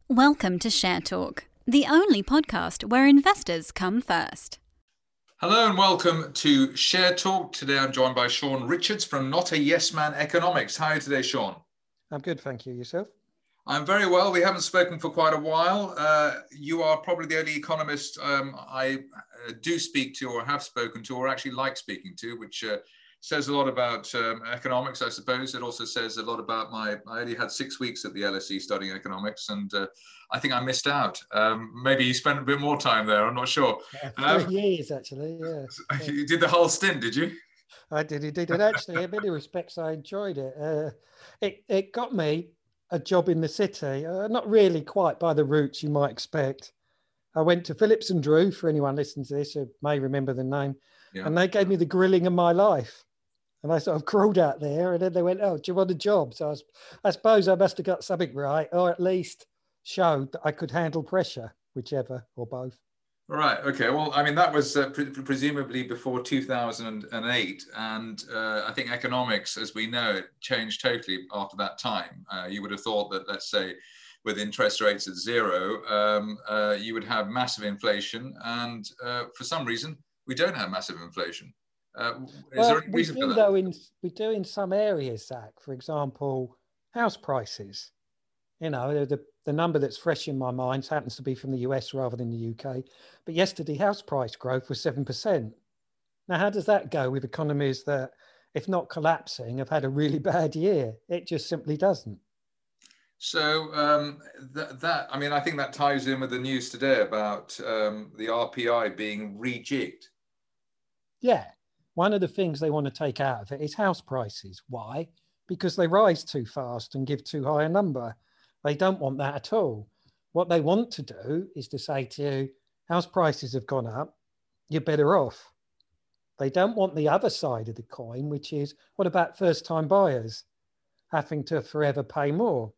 Welcome to Share Talk, the only podcast where investors come first. Hello and welcome to Share Talk. Today I'm joined by Sean Richards from Not a Yes Man Economics. How are you today, Sean? I'm good, thank you. Yourself? I'm very well. We haven't spoken for quite a while. You are probably the only economist I do speak to or have spoken to or actually like speaking to, which says a lot about economics, I suppose. It also says a lot about I only had 6 weeks at the LSE studying economics, and I think I missed out. Maybe you spent a bit more time there, I'm not sure. 3 years, actually, yeah. You did the whole stint, did you? I did indeed, and actually, in many respects, I enjoyed it. It got me a job in the city, not really quite by the routes you might expect. I went to Phillips and Drew, for anyone listening to this who may remember the name, and they gave me the grilling of my life. And I sort of crawled out there, and then they went, "Oh, do you want a job?" So I suppose I must have got something right, or at least showed that I could handle pressure, whichever or both. Right. Okay. Well, I mean, that was presumably before 2008. And I think economics, as we know it, changed totally after that time. You would have thought that, let's say, with interest rates at zero, you would have massive inflation. And for some reason, we don't have massive inflation. Is there any reason for that? We do in some areas, Zach. For example, house prices. You know, the number that's fresh in my mind happens to be from the US rather than the UK. But yesterday, house price growth was 7%. Now, how does that go with economies that, if not collapsing, have had a really bad year? It just simply doesn't. So I mean, I think that ties in with the news today about the RPI being rejigged. Yeah. One of the things they want to take out of it is house prices. Why? Because they rise too fast and give too high a number. They don't want that at all. What they want to do is to say to you, house prices have gone up, you're better off. They don't want the other side of the coin, which is, what about first-time buyers having to forever pay more?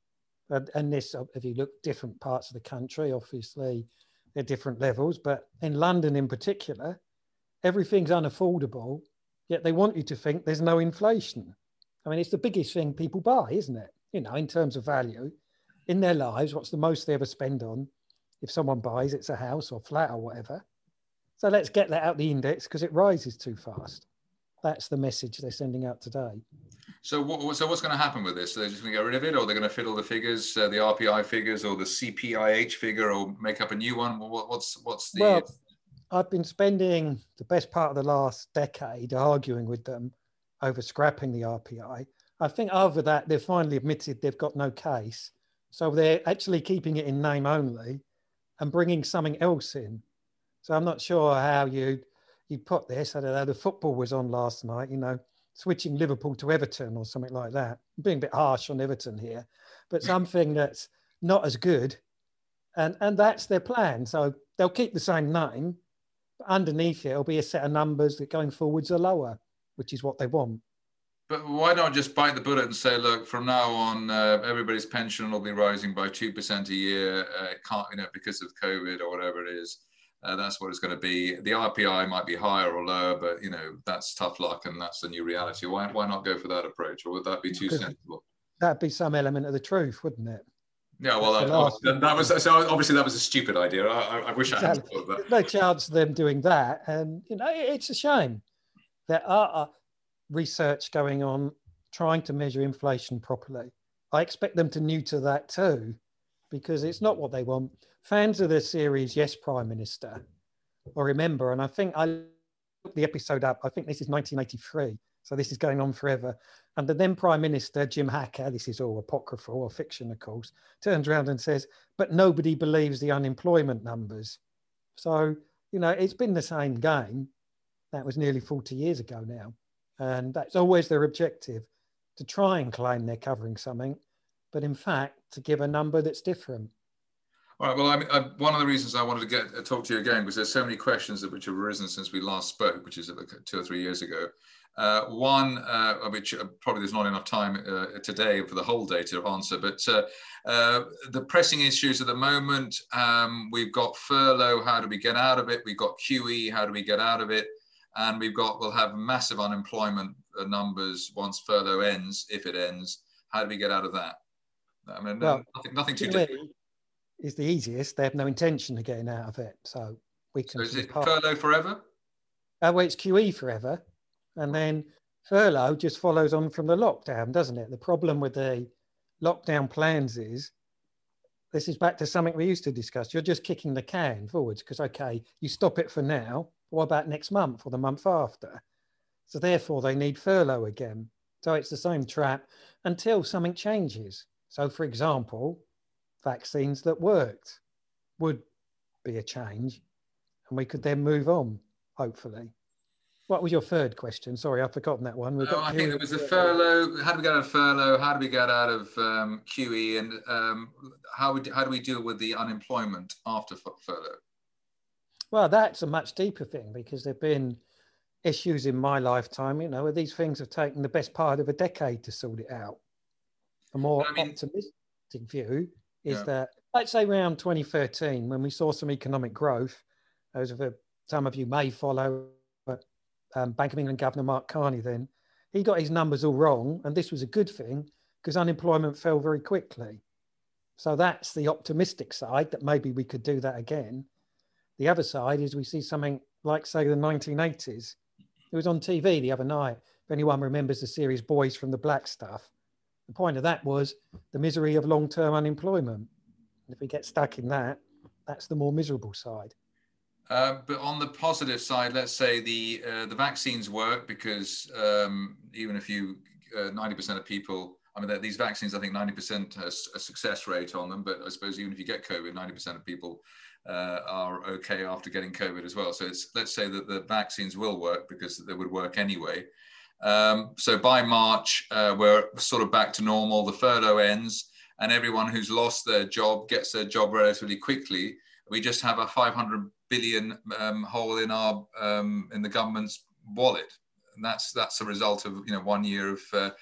And this, if you look different parts of the country, obviously, at different levels, but in London in particular, everything's unaffordable, yet they want you to think there's no inflation. I mean, it's the biggest thing people buy, isn't it? You know, in terms of value in their lives, what's the most they ever spend on? If someone buys, it's a house or flat or whatever. So let's get that out the index because it rises too fast. That's the message they're sending out today. So what's going to happen with this? So they're just going to get rid of it, or they're going to fiddle the figures, the RPI figures, or the CPIH figure, or make up a new one? What's the? Well, I've been spending the best part of the last decade arguing with them over scrapping the RPI. I think over that, they've finally admitted they've got no case. So they're actually keeping it in name only and bringing something else in. So I'm not sure how you put this. I don't know, the football was on last night, you know, switching Liverpool to Everton or something like that. I'm being a bit harsh on Everton here, but something that's not as good. And that's their plan. So they'll keep the same name, but underneath it will be a set of numbers that going forwards are lower, which is what they want. But why not just bite the bullet and say, look, from now on, everybody's pension will be rising by 2% a year, can't, you know, because of COVID or whatever it is. That's what it's going to be. The RPI might be higher or lower, but you know that's tough luck, and that's the new reality. Why not go for that approach, or would that be too sensible? That'd be some element of the truth, wouldn't it? Yeah, well, that was so. Obviously, that was a stupid idea. I wish I hadn't thought of that. There's no chance of them doing that, and you know it's a shame. There are research going on trying to measure inflation properly. I expect them to neuter that too, because it's not what they want. Fans of the series Yes, Prime Minister, or remember, and I think I looked the episode up, I think this is 1983, so this is going on forever. And the then Prime Minister, Jim Hacker, this is all apocryphal or fiction, of course, turns around and says, but nobody believes the unemployment numbers. So, you know, it's been the same game. That was nearly 40 years ago now. And that's always their objective, to try and claim they're covering something, but in fact, to give a number that's different. All right. Well, I mean, one of the reasons I wanted to talk to you again, because there's so many questions which have arisen since we last spoke, which is 2 or 3 years ago. One, which probably there's not enough time today for the whole day to answer, but the pressing issues at the moment, we've got furlough, how do we get out of it? We've got QE, how do we get out of it? And we'll have massive unemployment numbers once furlough ends, if it ends. How do we get out of that? I mean, well, nothing too difficult. is the easiest. They have no intention of getting out of it. So we can. So is it furlough forever? Well, it's QE forever. And then furlough just follows on from the lockdown, doesn't it? The problem with the lockdown plans is, this is back to something we used to discuss. You're just kicking the can forwards because, okay, you stop it for now. What about next month or the month after? So therefore, they need furlough again. So it's the same trap until something changes. So, for example, vaccines that worked would be a change, and we could then move on, hopefully. What was your third question? Sorry, I've forgotten that one. I think it was the furlough. How do we get out of furlough? How do we get out of QE? And how do we deal with the unemployment after furlough? Well, that's a much deeper thing, because there have been issues in my lifetime, where these things have taken the best part of a decade to sort it out. A more optimistic view is that, let's say around 2013, when we saw some economic growth, some of you may follow Bank of England Governor Mark Carney then, he got his numbers all wrong, and this was a good thing because unemployment fell very quickly. So that's the optimistic side, that maybe we could do that again. The other side is we see something like, say, the 1980s. It was on TV the other night. If anyone remembers the series Boys from the Black Stuff, the point of that was the misery of long-term unemployment. And if we get stuck in that, that's the more miserable side. But on the positive side, let's say the vaccines work, because even if 90% of people, these vaccines, I think 90% has a success rate on them, but I suppose even if you get COVID, 90% of people are okay after getting COVID as well. So let's say that the vaccines will work, because they would work anyway. So by March, we're sort of back to normal, the furlough ends, and everyone who's lost their job gets their job relatively quickly. We just have a 500 billion hole in the government's wallet, and that's a result of 1 year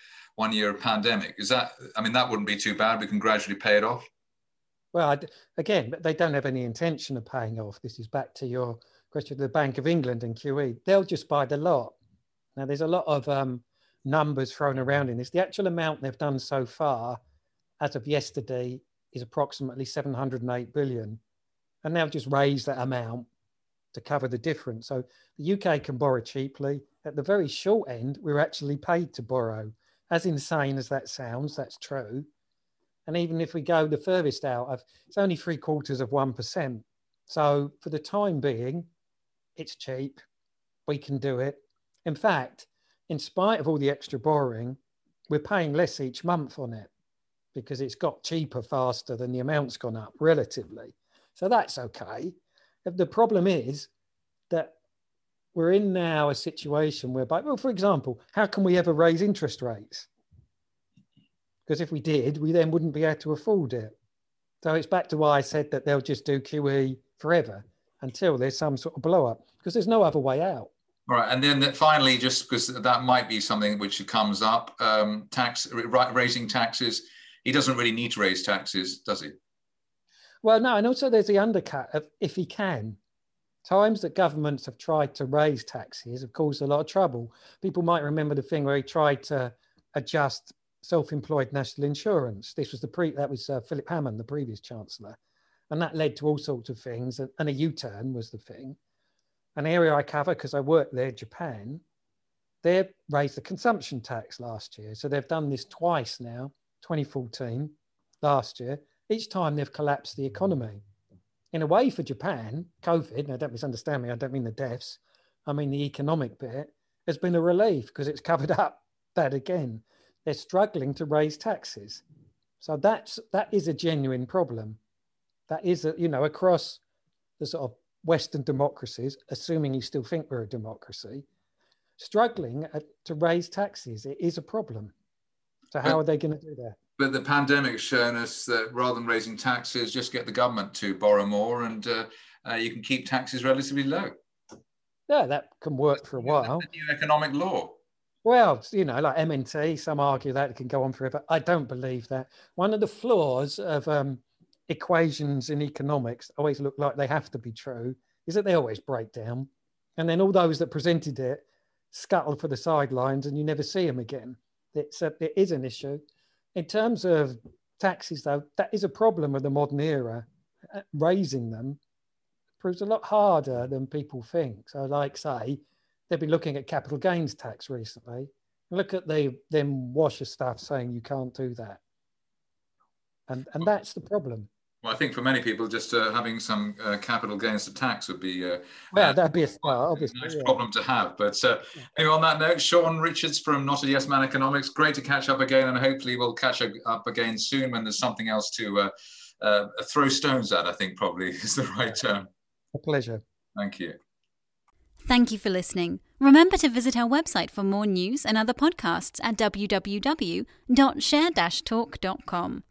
of pandemic. Is that? That wouldn't be too bad. We can gradually pay it off. Well, again, but they don't have any intention of paying off. This is back to your question of the Bank of England and QE. They'll just buy the lot. Now, there's a lot of numbers thrown around in this. The actual amount they've done so far, as of yesterday, is approximately 708 billion. And they'll just raise that amount to cover the difference. So the UK can borrow cheaply. At the very short end, we're actually paid to borrow. As insane as that sounds, that's true. And even if we go the furthest out, it's only 0.75%. So for the time being, it's cheap. We can do it. In fact, in spite of all the extra borrowing, we're paying less each month on it, because it's got cheaper faster than the amount's gone up relatively. So that's okay. The problem is that we're in now a situation whereby, well, for example, how can we ever raise interest rates? Because if we did, we then wouldn't be able to afford it. So it's back to why I said that they'll just do QE forever until there's some sort of blow up, because there's no other way out. All right, and then finally, just because that might be something which comes up, raising taxes. He doesn't really need to raise taxes, does he? Well, no, and also there's the undercut of if he can. Times that governments have tried to raise taxes have caused a lot of trouble. People might remember the thing where he tried to adjust self-employed national insurance. This was Philip Hammond, the previous chancellor, and that led to all sorts of things. And a U-turn was the thing. An area I cover because I work there, Japan, they raised the consumption tax last year. So they've done this twice now, 2014, last year. Each time they've collapsed the economy. In a way, for Japan, COVID, now don't misunderstand me, I don't mean the deaths, I mean the economic bit, has been a relief because it's covered up that again. They're struggling to raise taxes. So that is a genuine problem. That is, across the sort of Western democracies, assuming you still think we're a democracy, struggling to raise taxes. It is a problem. So how are they going to do that? But the pandemic's shown us that rather than raising taxes, just get the government to borrow more, and you can keep taxes relatively low. Yeah, that can work for a while. The new economic law. Well, like MNT, some argue that it can go on forever. I don't believe that. One of the flaws of equations in economics always look like they have to be true, is that they always break down. And then all those that presented it scuttle for the sidelines and you never see them again. It is an issue. In terms of taxes, though, that is a problem with the modern era. raising them proves a lot harder than people think. So like say, they've been looking at capital gains tax recently. Look at them washer staff saying you can't do that. And that's the problem. Well, I think for many people, just having some capital gains to tax would be that'd be a start, obviously. Nice problem to have. But anyway, on that note, Sean Richards from Not a Yes Man Economics, great to catch up again, and hopefully we'll catch up again soon when there's something else to throw stones at, I think probably is the right term. A pleasure. Thank you. Thank you for listening. Remember to visit our website for more news and other podcasts at www.share-talk.com.